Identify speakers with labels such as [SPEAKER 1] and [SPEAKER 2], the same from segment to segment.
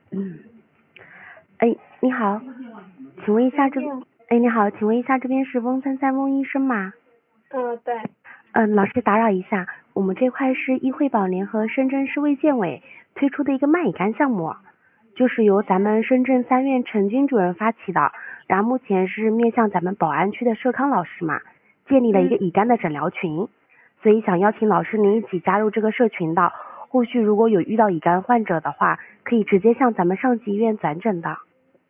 [SPEAKER 1] 嗯，哎，你好，请问一下这，哎，你好，请问一下这边是翁33翁医生吗？
[SPEAKER 2] 对。
[SPEAKER 1] 老师打扰一下，我们这块是医惠保联合深圳市卫健委推出的一个卖乙肝项目，就是由咱们深圳3院陈军主任发起的，然后目前是面向咱们宝安区的社康老师嘛，建立了一个乙肝的诊疗群，所以想邀请老师您一起加入这个社群的，后续如果有遇到乙肝患者的话，可以直接向咱们上级医院转诊的。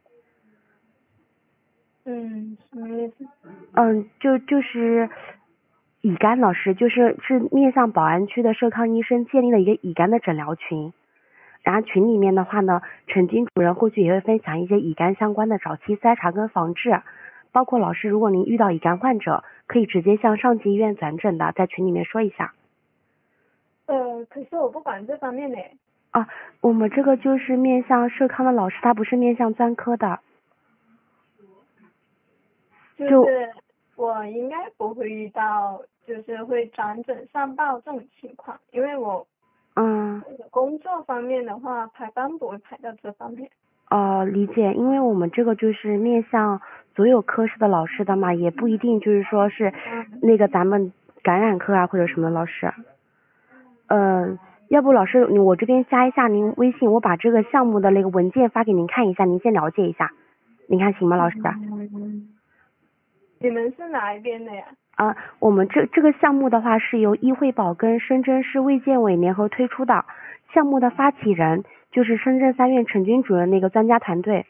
[SPEAKER 2] 什么意思？
[SPEAKER 1] 就是乙肝老师，是面向宝安区的社康医生建立了一个乙肝的诊疗群，然后群里面的话呢，陈军主任后续也会分享一些乙肝相关的早期筛查跟防治，包括老师如果您遇到乙肝患者，可以直接向上级医院转诊的，在群里面说一下。
[SPEAKER 2] 可是我不管这方面的。
[SPEAKER 1] 我们这个就是面向社康的老师，他不是面向专科的。
[SPEAKER 2] 就是我应该不会遇到就是会转诊上报这种情况，因为我工作方面的话排班不会排到这方面。
[SPEAKER 1] 理解，因为我们这个就是面向所有科室的老师的嘛，也不一定就是说是那个咱们感染科啊或者什么老师。要不老师我这边加一下您微信，我把这个项目的那个文件发给您看一下，您先了解一下，您看行吗老师？
[SPEAKER 2] 你们是哪一边的呀？
[SPEAKER 1] 我们这个项目的话是由医惠保跟深圳市卫健委联合推出的，项目的发起人就是深圳3院陈军主任那个专家团队。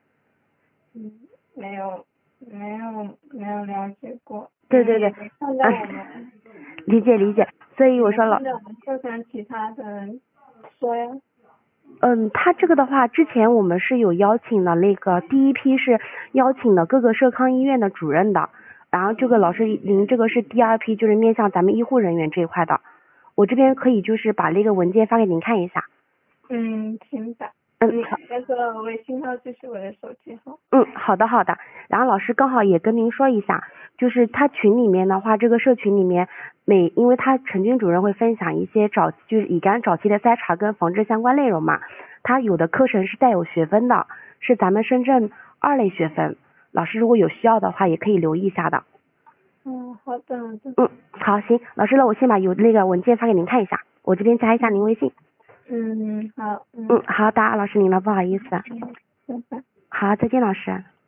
[SPEAKER 2] 没有了解过。
[SPEAKER 1] 对。
[SPEAKER 2] 看到我们
[SPEAKER 1] 理解，所以我说了。
[SPEAKER 2] 看到我们社团其他的人说呀。
[SPEAKER 1] 他这个的话，之前我们是有邀请了那个第一批是邀请了各个社康医院的主任的，然后这个老师您这个是第2批，就是面向咱们医护人员这一块的。我这边可以就是把那个文件发给您看一下。
[SPEAKER 2] 行的。那个微信号就是我的手机号。
[SPEAKER 1] 好的。然后老师刚好也跟您说一下，就是他群里面的话，这个社群里面因为他陈军主任会分享一些就是乙肝早期的筛查跟防治相关内容嘛，他有的课程是带有学分的，是咱们深圳2类学分，老师如果有需要的话也可以留意一下的。
[SPEAKER 2] 好的。
[SPEAKER 1] 好，行，老师，那我先把那个文件发给您看一下，我这边加一下您微信。
[SPEAKER 2] 好。
[SPEAKER 1] 好，打扰老师您了，不好意思。
[SPEAKER 2] 拜拜。
[SPEAKER 1] 好，再见老师。